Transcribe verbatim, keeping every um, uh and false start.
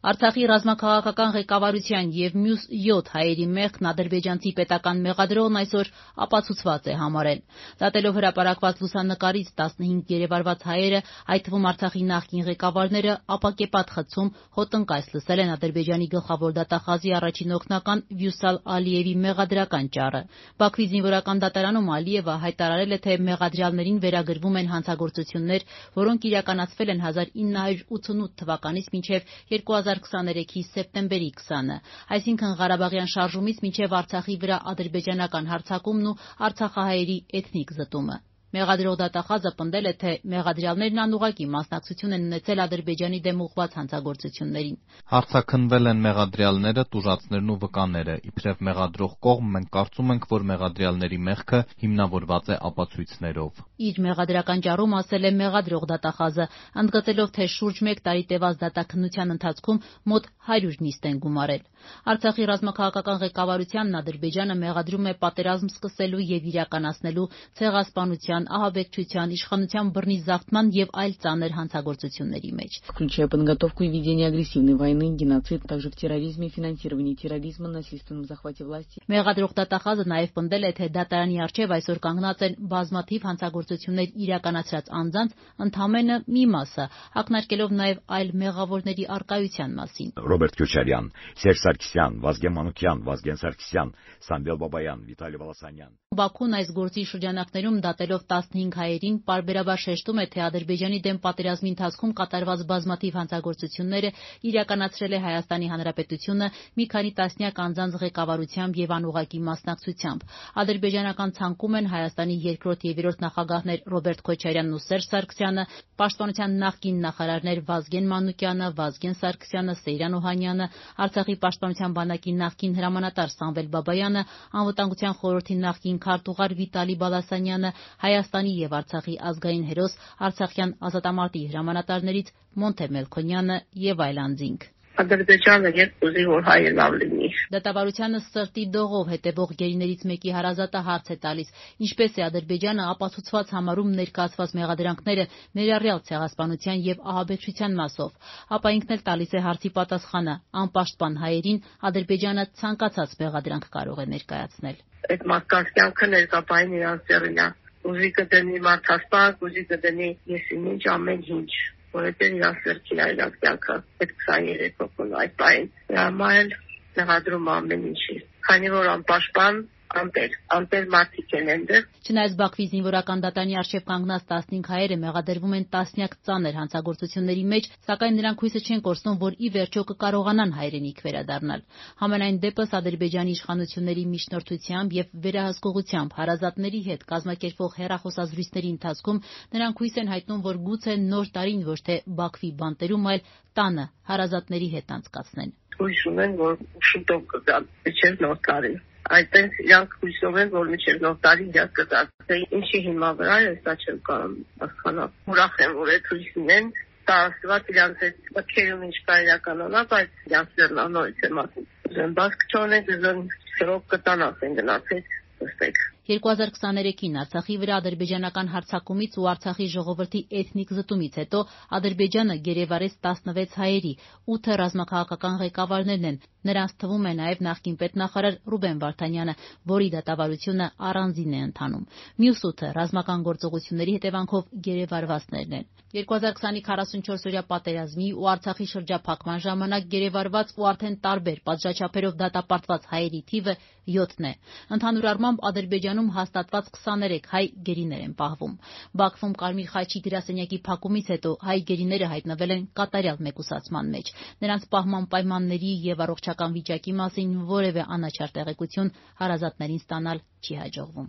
Արցախի ռազմաքաղաքական ղեկավարության և մյուս յոթ հայերի մեղքն ադրբեջանցի պետական մեղադրողն այսօր ապացուցված է համարել։ Դատելով հրապարակված լուսանկարից տասնհինգ գերեվարված հայերը, այդ թվում Արցախի նախկին ղեկավարները, ապակեպատ խցում հոտնկայս լսել են Ադրբեջանի գլխավոր դատախազի առաջին օգնական Վյուսալ Ալիևի մեղադրական ճառը։ Բաքվի զինվորական դատարանում Ալիևը հայտարարել է, թե մեղադրյալներին վերագրվում են հանցագործություններ, որոնք իրականացվել են հազար ինը հարյուր ութանութ թվականից մինչև երկու հազար քսաներեքի սեպտեմբերի քսանը, այսինքն Ղարաբաղյան շարժումից մինչև Արցախի վրա ադրբեջանական հարձակումն ու արցախահայերի էթնիկ զտումը։ Մեղադրող դատախազը պնդել է, թե մեղադրյալներն անուղղակի մասնակցություն են ունեցել Ադրբեջանի դեմ ուղղված հանցագործություններին։ Հարցաքննվել են մեղադրյալները, տուժածներն ու վկաները։ Իբրև մեղադրող կողմ մենք կարծում ենք, որ մեղադրյալների մեղքը հիմնավորված է ապացույցներով։ Իր մեղադրական ճառում ասել է մեղադրող դատախազը, ընդգծելով, թե շուրջ մեկ տարի տևած դատաքննության ընթացքում մոտ հարյուր նիստ են գումարել։ Արցախի ռազմաքաղաքական ղեկավարությանն Ադրբեջանը մեղադրում է պատերազմ սկսելու և իրականացնելու ցեղասպանության, ահաբեկչության, իշխանության բռնի զավթման և այլ ծանր հանցագործությունների մեջ։ Включая подготовку и ведение агрессивной войны, геноцид, также в терроризме, финансировании терроризма, насильственном захвате власти. Մեղադրող դատախազը նաև պնդել է, թե դատարանի առջև այսօր կանգնած են բազմաթիվ հանցագործություններ իրականացրած անձանց ընդամենը մի մասը, ակնարկելով նաև այլ մեղավորների առկայության մասին։ Ռոբերտ Քոչարյան, Սերժ Սարգսյան, Վազգեն Մանուկյան, Վազգեն Սարգսյան, Սամվել Բաբայան, Վիտալի Վալասանյան։ Բաքուն այս գործի շրջանակներում դատելով տասնհինգ հայերին պարբերաբար շեշտում է, թե Ադրբեջանի դեմ պատերազմի ընթացքում կատարված բազմաթիվ հանցագործությունները իրականացրել է Հայաստանի Հանրապետությունը մի քանի տասնյակ անձանց ղեկավարությամբ և անուղղակի մասնակցությամբ։ Ադրբեջանական ցանկում են Հայաստանի երկրորդ և երրորդ նախագահներ Ռոբերտ Քոչարյանն ու Սերժ Սարգսյանը, Պաշտպանության նախկին նախարարներ Վազգեն Մանուկյանը, Վազգեն Սարգսյանը, Սեյրան Օհանյանը, Արցախի պաշտպանության բանակի նախկին հրամանատար Սամվել Բաբայանը, Անվտանգության խորհրդի նախկին քարտուղար Վիտալի Բալասանյանը, Հայաստանի և Արցախի ազգային հերոս Արցախյան ազատամարտի հրամանատարներից Մոնթե Մելքոնյանը և այլ անձինք։ Ադրբեջանը երբ ուզի, որ հայը լավ լինի։ Դատավարությանը սրտի դողով հետևող գերիներից մեկի հարազատը հարց է տալիս, ինչպես է Ադրբեջանը ապացուցված համարում ներկայացված մեղադրանքները ներառյալ ցեղասպանության և ահաբեկչության մասով, ապա ինքն էլ տալիս է հարցի պատասխանը՝ անպաշտպան հայերին Ադրբեջանը ցանկացած մեղադրանք կարող է ներկայացնել։ Այդ մարդկանց կյանքը ներկապային իրանց ձեռին է։ Ուզի կդնի մարդասպան, ուզի կդնի եսին ինչ ամեն ինչ, որովհետև իրանց ձեռքին է իրանց կյանքը այդ քսաներեք հոգուն այդ պահին։ Դրա էլ մեղադրում ամեն ինչի, քանի որ անպաշտպան անտեր, անտեր մարդիկ են այնտեղ։ Չնայած Բաքվի զինվորական դատարանի առջև կանգնած տասնհինգ հայերը մեղադրվում են տասնյակ ծանր հանցագործությունների մեջ, սակայն նրանք հույսը չեն կորցնում, որ ի վերջո կկարողանան հայրենիք վերադառնալ։ Համենայն դեպս Ադրբեջանի իշխանությունների միջնորդությամբ և վերահսկողությամբ հարազատների հետ կազմակերպվող հեռախոսազրույցների ընթացքում նրանք հույս են հայտնում, որ գուցե նոր տարին ոչ թե Բաքվի բանտերում, այլ տանը հարազատների հետ անցկացնեն։ Հույս ունեն, որ շուտով կգան, մինչև նոր տարին։ Այդտեղ իրանք հույսով են, որ մինչև նոր տարի իրանք կգան։ Ինչի հիմա վրա է, սա չեմ կարող հասկանալ։ Ուրախ եմ, որ այդ հույսին են, դա աստված իրանք այդ մտքերում ինչ կա իրականանա, բայց իրանք ձեռնանորից եմ ասում։ Ուզեն բասկ չոնեն, ուզեն սրոք կտան ասեն գնացեք, ըստեք։ երկու հազար քսաներեքին Արցախի վրա ադրբեջանական հարձակումից ու Արցախի ժողովրդի էթնիկ զտումից հետո Ադրբեջանը գերեվարեց տասնվեց հայերի, ութը ռազմաքաղաքական ղեկավարներն են, նրանց թվում է նաև նախկին պետնախարար Ռուբեն Վարդանյանը, որի դատավարությունը առանձին է ընթանում։ Մյուս ութը ռազմական գործողությունների հետևանքով գերեվարվածներն են։ երկու հազար քսանի քառասունչորսօրյա պատերազմի ու Արցախի շրջափակման ժամանակ գերեվարված ու արդեն տարբեր պատժաչափերով դատապարտված հայերի թիվը յոթն է։ Ընդհանուր առմամբ Ադրբեջանում հաստատված քսաներեք հայ գերիներ են պահվում։ Բաքվում Կարմիր խաչի գրասենյակի փակումից հետո հայ գերիները հայտնվել են կատարյալ մեկուսացման մեջ։ Նրանց պահման պայմանների և առողջական վիճակի մասին որևէ անաչառ տեղեկություն հարազատներին ստանալ չի հաջողվում։